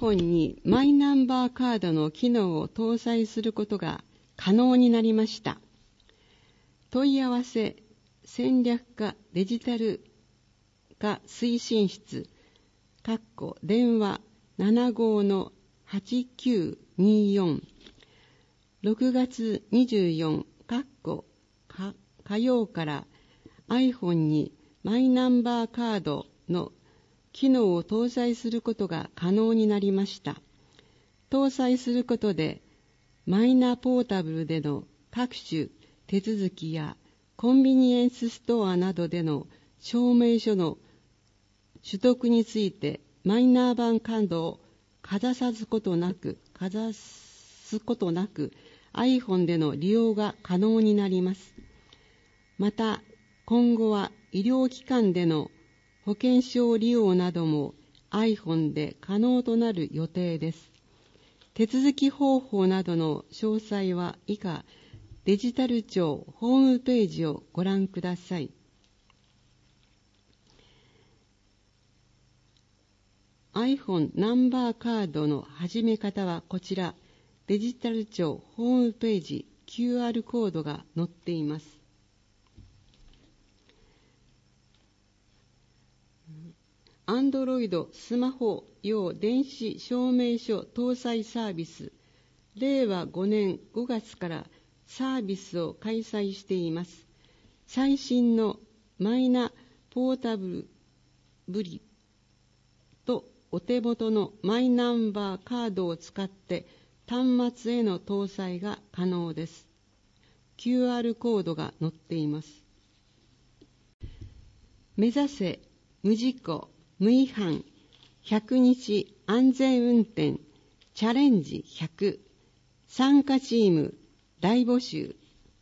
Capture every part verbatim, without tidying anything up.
iPhone にマイナンバーカードの機能を搭載することが可能になりました。問い合わせ戦略化デジタル化推進室電話 ななごのはちきゅうによん ろくがつにじゅうよっか火曜から iPhone にマイナンバーカードの機能を搭載することが可能になりました。搭載することでマイナポータブルでの各種手続きやコンビニエンスストアなどでの証明書の取得についてマイナー版カードをかざさずことなく、かざすことなく iPhone での利用が可能になります。また、今後は医療機関での保険証利用なども iPhone で可能となる予定です。手続き方法などの詳細は以下、デジタル庁ホームページをご覧ください。iPhone ナンバーカードの始め方はこちら、デジタル庁ホームページ キューアール コードが載っています。Android スマホ用電子証明書搭載サービス、れいわごねんごがつからサービスを開催しています。最新のマイナポータブルリとお手元のマイナンバーカードを使って端末への搭載が可能です。キューアール コードが載っています。目指せ無事故無違反ひゃくにち安全運転チャレンジひゃく参加チーム大募集。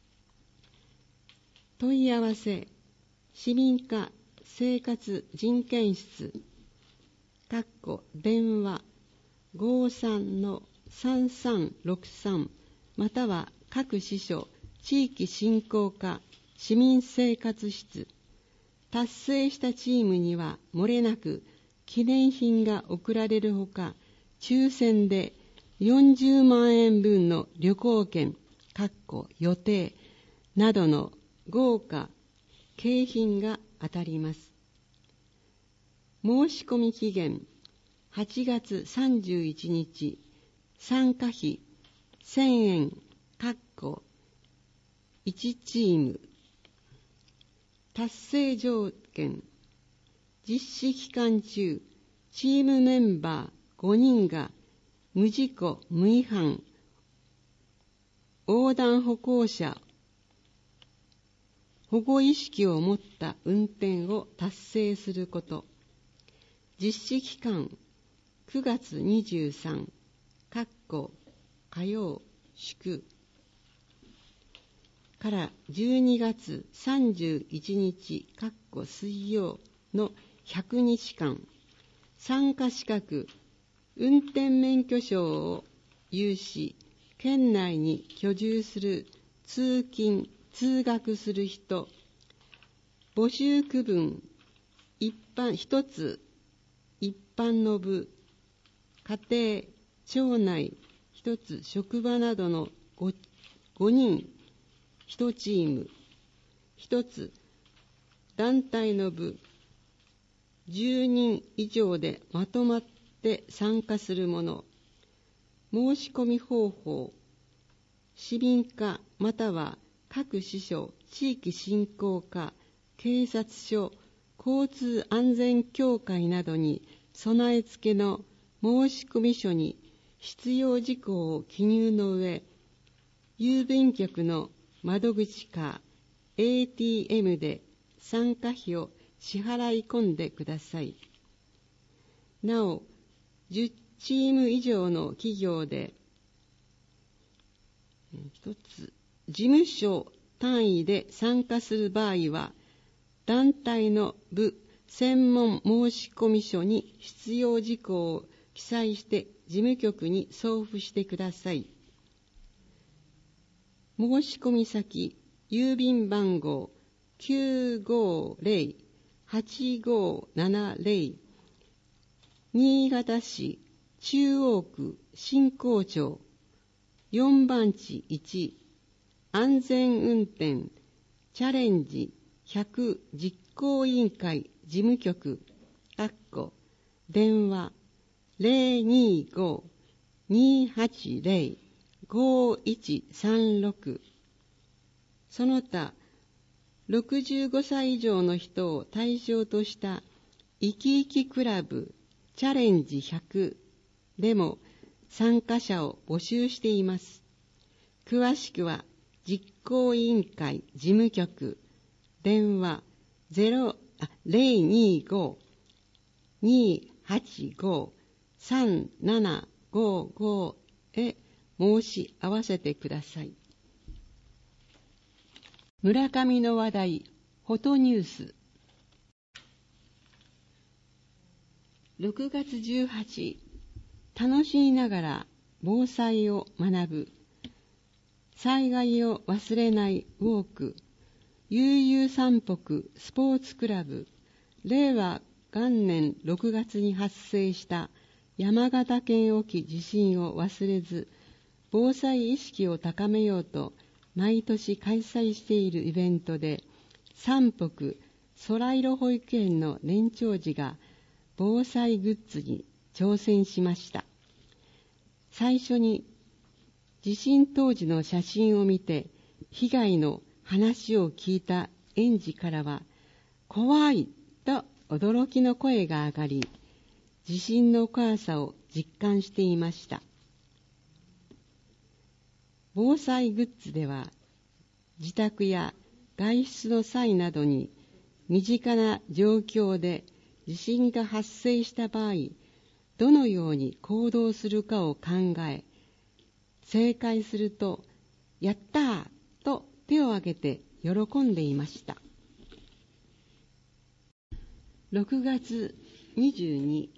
問い合わせ市民課生活人権室電話 ごさんのさんさんろくさん または各支所地域振興課市民生活室。達成したチームには漏れなく記念品が贈られるほか、抽選でよんじゅうまんえんぶんの旅行券予定などの豪華景品が当たります。申し込み期限はちがつさんじゅういちにち、参加費せんえんいちチーム。達成条件、実施期間中チームメンバーごにんが無事故無違反横断歩行者保護意識を持った運転を達成すること。実施期間くがつにじゅうさん火曜祝からじゅうにがつさんじゅういちにち水曜のひゃくにちかん、参加資格運転免許証を有し、県内に居住する通勤通学する人、募集区分一般一つ一般の部、家庭町内一つ職場などの 5, 5人いちチーム一つ、団体の部じゅうにん以上でまとまって参加するもの。申し込み方法、市民課または各支所地域振興課警察署交通安全協会などに備え付けの申込書に必要事項を記入の上、郵便局の窓口か エーティーエム で参加費を支払い込んでください。なお、じゅうチーム以上の企業で一つ事務所単位で参加する場合は、団体の部専門申込書に必要事項を記載して事務局に送付してください。申込先、郵便番号 きゅうごぜろはちごななぜろ 新潟市中央区新港町よん番地いち安全運転チャレンジひゃく実行委員会事務局電話 ゼロにーごーにーはちゼロごーいちさんろく その他ろくじゅうごさい以上の人を対象としたいきいきクラブチャレンジひゃくでも参加者を募集しています。詳しくは実行委員会事務局電話ゼロにーごーにーはちごーさんななごーごーへ申し合わせてください。村上の話題フォトニュースろくがつじゅうはち日楽しみながら防災を学ぶ災害を忘れないウォーク悠々山北スポーツクラブ令和元年ろくがつに発生した山形県沖地震を忘れず防災意識を高めようと毎年開催しているイベントで山北空色保育園の年長児が防災グッズに挑戦しました。最初に地震当時の写真を見て被害の話を聞いた園児からは怖いと驚きの声が上がり地震の怖さを実感していました。防災グッズでは自宅や外出の際などに身近な状況で地震が発生した場合どのように行動するかを考え正解するとやったーと手を挙げて喜んでいました。ろくがつにじゅうに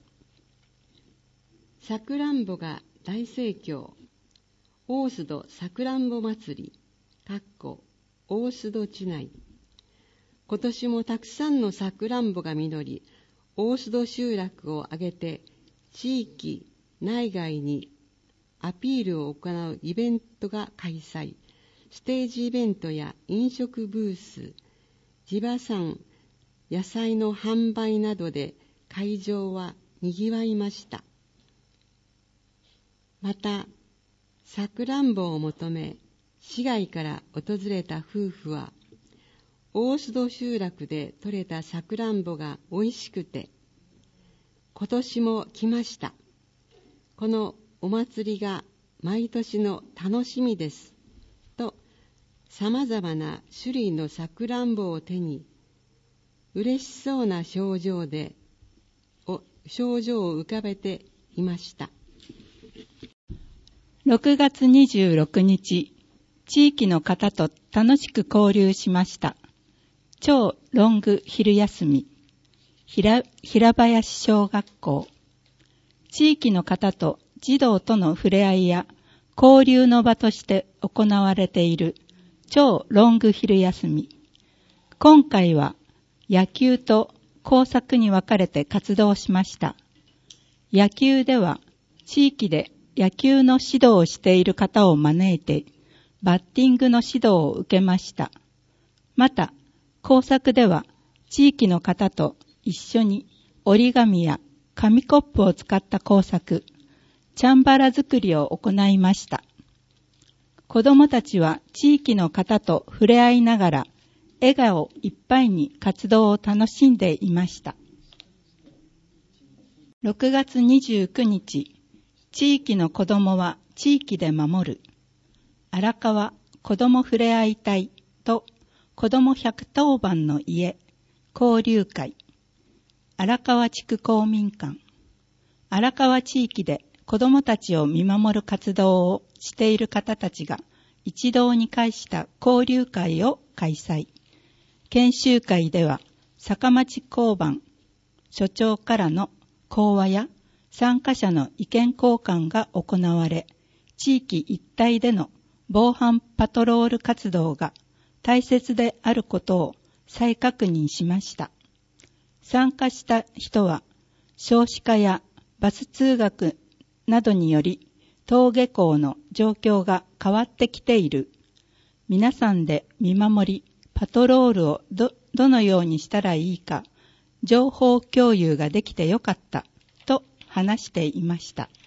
さくらんぼが大盛況大須戸さくらんぼ祭り大須戸地内今年もたくさんのさくらんぼが実り大須戸集落を挙げて地域内外にアピールを行うイベントが開催ステージイベントや飲食ブース地場産野菜の販売などで会場はにぎわいました。またさくらんぼを求め市外から訪れた夫婦は大須戸集落で採れたさくらんぼがおいしくて今年も来ましたこのお祭りが毎年の楽しみですとさまざまな種類のさくらんぼを手に嬉しそうな表情でお表情を浮かべていました。 ろくがつにじゅうろくにち地域の方と楽しく交流しました。超ロング昼休み 平, 平林小学校地域の方と児童との触れ合いや交流の場として行われている超ロング昼休み。今回は野球と工作に分かれて活動しました。野球では地域で野球の指導をしている方を招いてバッティングの指導を受けました。また工作では地域の方と一緒に折り紙や紙コップを使った工作チャンバラ作りを行いました。子どもたちは地域の方と触れ合いながら笑顔いっぱいに活動を楽しんでいました。ろくがつにじゅうくにち地域の子どもは地域で守る荒川子どもふれあい隊と子どもひゃくとおばんの家交流会荒川地区公民館荒川地域で子どもたちを見守る活動をしている方たちが一堂に会した交流会を開催。研修会では坂町交番所長からの講話や参加者の意見交換が行われ、地域一帯での防犯パトロール活動が大切であることを再確認しました。参加した人は少子化やバス通学などにより登下校の状況が変わってきている。皆さんで見守り、パトロールを ど, どのようにしたらいいか、情報共有ができてよかったと話していました。